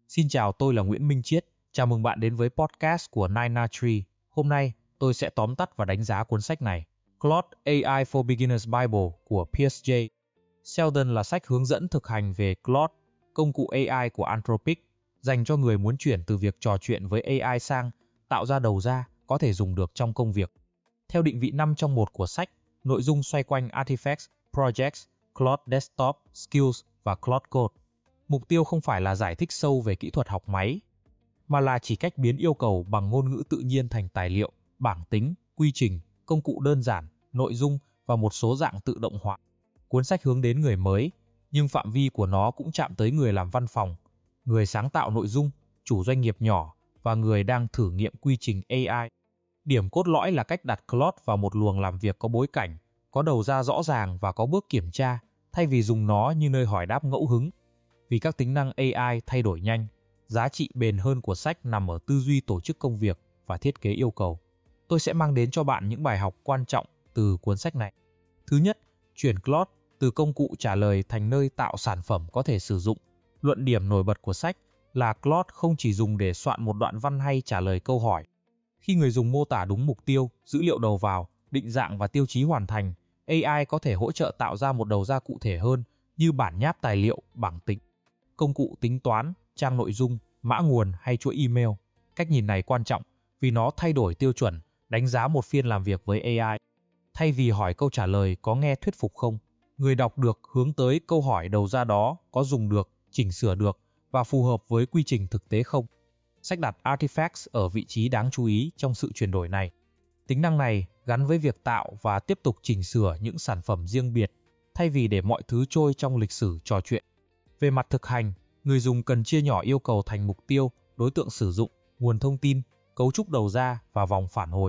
Xin chào, tôi là Nguyễn Minh Chiết. Chào mừng bạn đến với podcast của Nine Tree. Hôm nay, tôi sẽ tóm tắt và đánh giá cuốn sách này. Claude AI for Beginners Bible của Piers J. Sheldon là sách hướng dẫn thực hành về Claude, công cụ AI của Anthropic, dành cho người muốn chuyển từ việc trò chuyện với AI sang tạo ra đầu ra có thể dùng được trong công việc. Theo định vị 5 trong 1 của sách, nội dung xoay quanh Artifacts, Projects, Claude Desktop, Skills và Claude Code. Mục tiêu không phải là giải thích sâu về kỹ thuật học máy, mà là chỉ cách biến yêu cầu bằng ngôn ngữ tự nhiên thành tài liệu, bảng tính, quy trình, công cụ đơn giản, nội dung và một số dạng tự động hóa. Cuốn sách hướng đến người mới, nhưng phạm vi của nó cũng chạm tới người làm văn phòng, người sáng tạo nội dung, chủ doanh nghiệp nhỏ và người đang thử nghiệm quy trình AI. Điểm cốt lõi là cách đặt Claude vào một luồng làm việc có bối cảnh, có đầu ra rõ ràng và có bước kiểm tra, thay vì dùng nó như nơi hỏi đáp ngẫu hứng. Vì các tính năng AI thay đổi nhanh, giá trị bền hơn của sách nằm ở tư duy tổ chức công việc và thiết kế yêu cầu. Tôi sẽ mang đến cho bạn những bài học quan trọng từ cuốn sách này. Thứ nhất, chuyển Claude từ công cụ trả lời thành nơi tạo sản phẩm có thể sử dụng. Luận điểm nổi bật của sách là Claude không chỉ dùng để soạn một đoạn văn hay trả lời câu hỏi. Khi người dùng mô tả đúng mục tiêu, dữ liệu đầu vào, định dạng và tiêu chí hoàn thành, AI có thể hỗ trợ tạo ra một đầu ra cụ thể hơn như bản nháp tài liệu, bảng tính, công cụ tính toán, trang nội dung, mã nguồn hay chuỗi email. Cách nhìn này quan trọng vì nó thay đổi tiêu chuẩn, đánh giá một phiên làm việc với AI. Thay vì hỏi câu trả lời có nghe thuyết phục không, người đọc được hướng tới câu hỏi đầu ra đó có dùng được, chỉnh sửa được và phù hợp với quy trình thực tế không. Sách đặt Artifacts ở vị trí đáng chú ý trong sự chuyển đổi này. Tính năng này gắn với việc tạo và tiếp tục chỉnh sửa những sản phẩm riêng biệt, thay vì để mọi thứ trôi trong lịch sử trò chuyện. Về mặt thực hành, người dùng cần chia nhỏ yêu cầu thành mục tiêu, đối tượng sử dụng, nguồn thông tin, cấu trúc đầu ra và vòng phản hồi.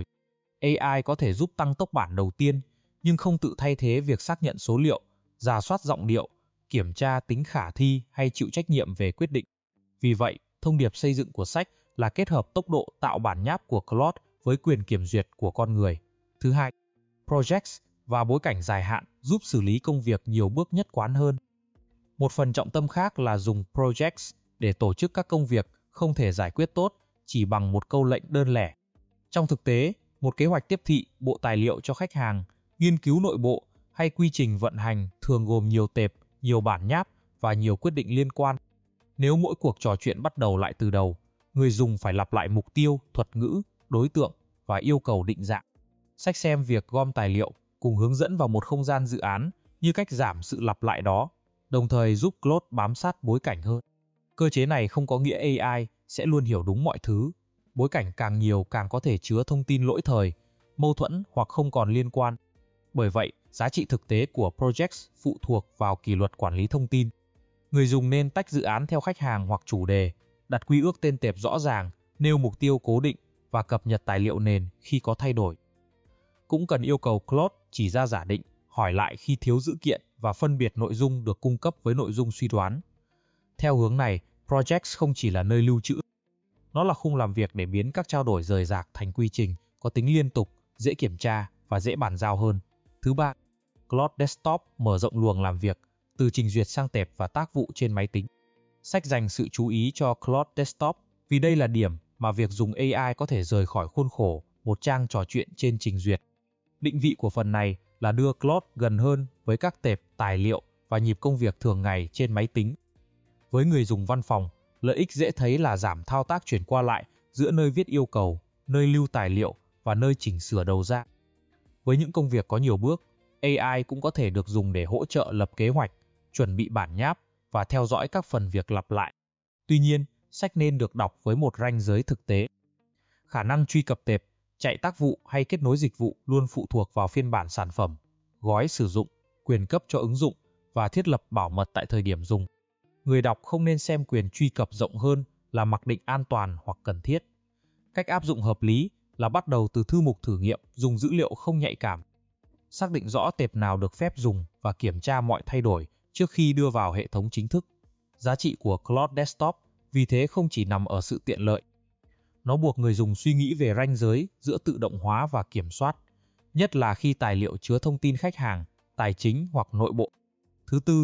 AI có thể giúp tăng tốc bản đầu tiên, nhưng không tự thay thế việc xác nhận số liệu, rà soát giọng điệu, kiểm tra tính khả thi hay chịu trách nhiệm về quyết định. Vì vậy, thông điệp xây dựng của sách là kết hợp tốc độ tạo bản nháp của Claude với quyền kiểm duyệt của con người. Thứ hai, Projects và bối cảnh dài hạn giúp xử lý công việc nhiều bước nhất quán hơn. Một phần trọng tâm khác là dùng Projects để tổ chức các công việc không thể giải quyết tốt chỉ bằng một câu lệnh đơn lẻ. Trong thực tế, một kế hoạch tiếp thị, bộ tài liệu cho khách hàng, nghiên cứu nội bộ hay quy trình vận hành thường gồm nhiều tệp, nhiều bản nháp và nhiều quyết định liên quan. Nếu mỗi cuộc trò chuyện bắt đầu lại từ đầu, người dùng phải lặp lại mục tiêu, thuật ngữ, đối tượng và yêu cầu định dạng. Sách xem việc gom tài liệu cùng hướng dẫn vào một không gian dự án như cách giảm sự lặp lại đó, đồng thời giúp Claude bám sát bối cảnh hơn. Cơ chế này không có nghĩa AI sẽ luôn hiểu đúng mọi thứ. Bối cảnh càng nhiều càng có thể chứa thông tin lỗi thời, mâu thuẫn hoặc không còn liên quan. Bởi vậy, giá trị thực tế của Projects phụ thuộc vào kỷ luật quản lý thông tin. Người dùng nên tách dự án theo khách hàng hoặc chủ đề, đặt quy ước tên tệp rõ ràng, nêu mục tiêu cố định và cập nhật tài liệu nền khi có thay đổi. Cũng cần yêu cầu Claude chỉ ra giả định, hỏi lại khi thiếu dữ kiện và phân biệt nội dung được cung cấp với nội dung suy đoán. Theo hướng này, Projects không chỉ là nơi lưu trữ, nó là khung làm việc để biến các trao đổi rời rạc thành quy trình có tính liên tục, dễ kiểm tra và dễ bàn giao hơn. Thứ ba, Claude Desktop mở rộng luồng làm việc từ trình duyệt sang tệp và tác vụ trên máy tính. Sách dành sự chú ý cho Claude Desktop vì đây là điểm mà việc dùng AI có thể rời khỏi khuôn khổ một trang trò chuyện trên trình duyệt. Định vị của phần này là đưa Claude gần hơn với các tệp, tài liệu và nhịp công việc thường ngày trên máy tính. Với người dùng văn phòng, lợi ích dễ thấy là giảm thao tác chuyển qua lại giữa nơi viết yêu cầu, nơi lưu tài liệu và nơi chỉnh sửa đầu ra. Với những công việc có nhiều bước, AI cũng có thể được dùng để hỗ trợ lập kế hoạch, chuẩn bị bản nháp và theo dõi các phần việc lặp lại. Tuy nhiên, sách nên được đọc với một ranh giới thực tế. Khả năng truy cập tệp, chạy tác vụ hay kết nối dịch vụ luôn phụ thuộc vào phiên bản sản phẩm, gói sử dụng, quyền cấp cho ứng dụng và thiết lập bảo mật tại thời điểm dùng. Người đọc không nên xem quyền truy cập rộng hơn là mặc định an toàn hoặc cần thiết. Cách áp dụng hợp lý là bắt đầu từ thư mục thử nghiệm dùng dữ liệu không nhạy cảm. Xác định rõ tệp nào được phép dùng và kiểm tra mọi thay đổi trước khi đưa vào hệ thống chính thức. Giá trị của Claude Desktop vì thế không chỉ nằm ở sự tiện lợi. Nó buộc người dùng suy nghĩ về ranh giới giữa tự động hóa và kiểm soát, nhất là khi tài liệu chứa thông tin khách hàng, tài chính hoặc nội bộ. Thứ tư,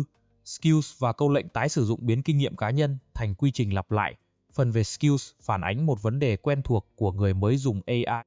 Skills và câu lệnh tái sử dụng biến kinh nghiệm cá nhân thành quy trình lặp lại. Phần về skills phản ánh một vấn đề quen thuộc của người mới dùng AI.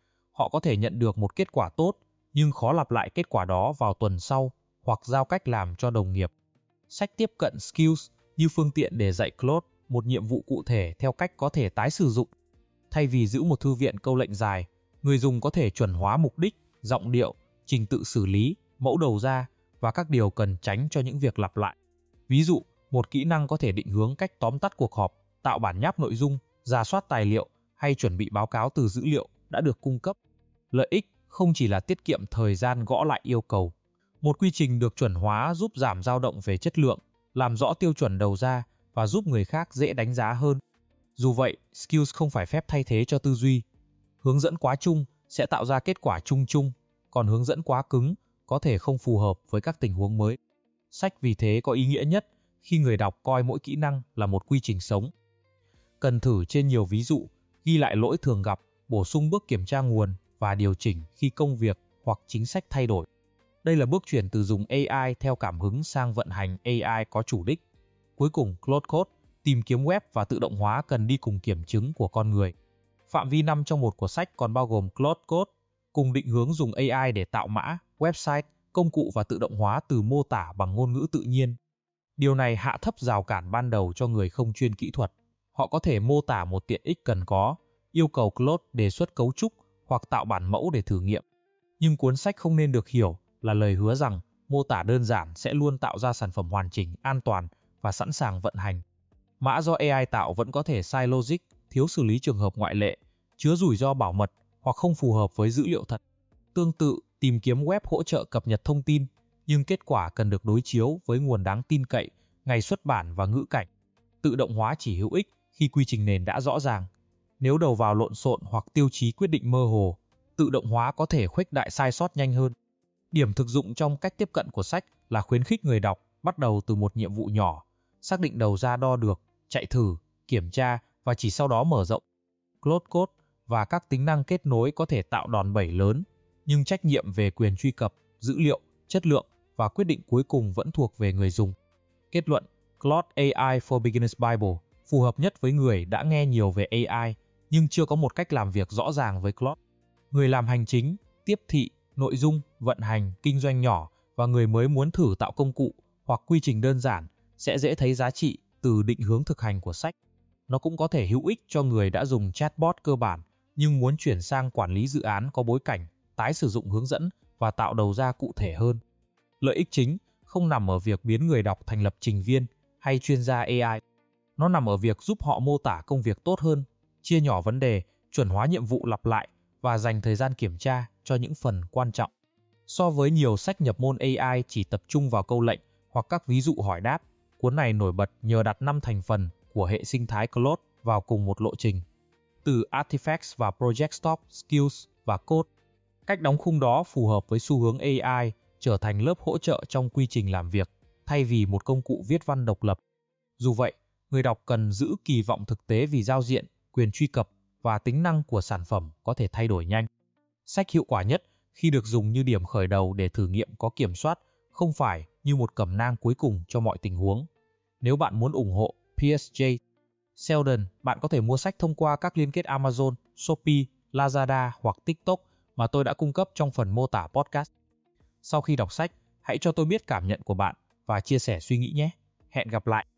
Họ có thể nhận được một kết quả tốt, nhưng khó lặp lại kết quả đó vào tuần sau hoặc giao cách làm cho đồng nghiệp. Sách tiếp cận skills như phương tiện để dạy Claude một nhiệm vụ cụ thể theo cách có thể tái sử dụng. Thay vì giữ một thư viện câu lệnh dài, người dùng có thể chuẩn hóa mục đích, giọng điệu, trình tự xử lý, mẫu đầu ra và các điều cần tránh cho những việc lặp lại. Ví dụ, một kỹ năng có thể định hướng cách tóm tắt cuộc họp, tạo bản nháp nội dung, rà soát tài liệu hay chuẩn bị báo cáo từ dữ liệu đã được cung cấp. Lợi ích không chỉ là tiết kiệm thời gian gõ lại yêu cầu. Một quy trình được chuẩn hóa giúp giảm dao động về chất lượng, làm rõ tiêu chuẩn đầu ra và giúp người khác dễ đánh giá hơn. Dù vậy, skills không phải phép thay thế cho tư duy. Hướng dẫn quá chung sẽ tạo ra kết quả chung chung, còn hướng dẫn quá cứng có thể không phù hợp với các tình huống mới. Sách vì thế có ý nghĩa nhất khi người đọc coi mỗi kỹ năng là một quy trình sống. Cần thử trên nhiều ví dụ, ghi lại lỗi thường gặp, bổ sung bước kiểm tra nguồn và điều chỉnh khi công việc hoặc chính sách thay đổi. Đây là bước chuyển từ dùng AI theo cảm hứng sang vận hành AI có chủ đích. Cuối cùng, Claude Code, tìm kiếm web và tự động hóa cần đi cùng kiểm chứng của con người. Phạm vi 5 trong 1 của sách còn bao gồm Claude Code, cùng định hướng dùng AI để tạo mã, website, công cụ và tự động hóa từ mô tả bằng ngôn ngữ tự nhiên. Điều này hạ thấp rào cản ban đầu cho người không chuyên kỹ thuật. Họ có thể mô tả một tiện ích cần có, yêu cầu Claude đề xuất cấu trúc hoặc tạo bản mẫu để thử nghiệm. Nhưng cuốn sách không nên được hiểu là lời hứa rằng mô tả đơn giản sẽ luôn tạo ra sản phẩm hoàn chỉnh, an toàn và sẵn sàng vận hành. Mã do AI tạo vẫn có thể sai logic, thiếu xử lý trường hợp ngoại lệ, chứa rủi ro bảo mật hoặc không phù hợp với dữ liệu thật. Tương tự, tìm kiếm web hỗ trợ cập nhật thông tin, nhưng kết quả cần được đối chiếu với nguồn đáng tin cậy, ngày xuất bản và ngữ cảnh. Tự động hóa chỉ hữu ích khi quy trình nền đã rõ ràng. Nếu đầu vào lộn xộn hoặc tiêu chí quyết định mơ hồ, tự động hóa có thể khuếch đại sai sót nhanh hơn. Điểm thực dụng trong cách tiếp cận của sách là khuyến khích người đọc bắt đầu từ một nhiệm vụ nhỏ, xác định đầu ra đo được, chạy thử, kiểm tra và chỉ sau đó mở rộng. Claude Code và các tính năng kết nối có thể tạo đòn bẩy lớn, nhưng trách nhiệm về quyền truy cập, dữ liệu, chất lượng và quyết định cuối cùng vẫn thuộc về người dùng. Kết luận, Claude AI for Beginners Bible phù hợp nhất với người đã nghe nhiều về AI nhưng chưa có một cách làm việc rõ ràng với Claude. Người làm hành chính, tiếp thị, nội dung, vận hành, kinh doanh nhỏ và người mới muốn thử tạo công cụ hoặc quy trình đơn giản sẽ dễ thấy giá trị từ định hướng thực hành của sách. Nó cũng có thể hữu ích cho người đã dùng chatbot cơ bản nhưng muốn chuyển sang quản lý dự án có bối cảnh, tái sử dụng hướng dẫn và tạo đầu ra cụ thể hơn. Lợi ích chính không nằm ở việc biến người đọc thành lập trình viên hay chuyên gia AI. Nó nằm ở việc giúp họ mô tả công việc tốt hơn, chia nhỏ vấn đề, chuẩn hóa nhiệm vụ lặp lại và dành thời gian kiểm tra cho những phần quan trọng. So với nhiều sách nhập môn AI chỉ tập trung vào câu lệnh hoặc các ví dụ hỏi đáp, cuốn này nổi bật nhờ đặt 5 thành phần của hệ sinh thái Claude vào cùng một lộ trình. Từ Artifacts và Project Stop, Skills và Code. Cách đóng khung đó phù hợp với xu hướng AI trở thành lớp hỗ trợ trong quy trình làm việc, thay vì một công cụ viết văn độc lập. Dù vậy, người đọc cần giữ kỳ vọng thực tế vì giao diện, quyền truy cập và tính năng của sản phẩm có thể thay đổi nhanh. Sách hiệu quả nhất khi được dùng như điểm khởi đầu để thử nghiệm có kiểm soát, không phải như một cẩm nang cuối cùng cho mọi tình huống. Nếu bạn muốn ủng hộ PSJ Sheldon, bạn có thể mua sách thông qua các liên kết Amazon, Shopee, Lazada hoặc TikTok mà tôi đã cung cấp trong phần mô tả podcast. Sau khi đọc sách, hãy cho tôi biết cảm nhận của bạn và chia sẻ suy nghĩ nhé. Hẹn gặp lại!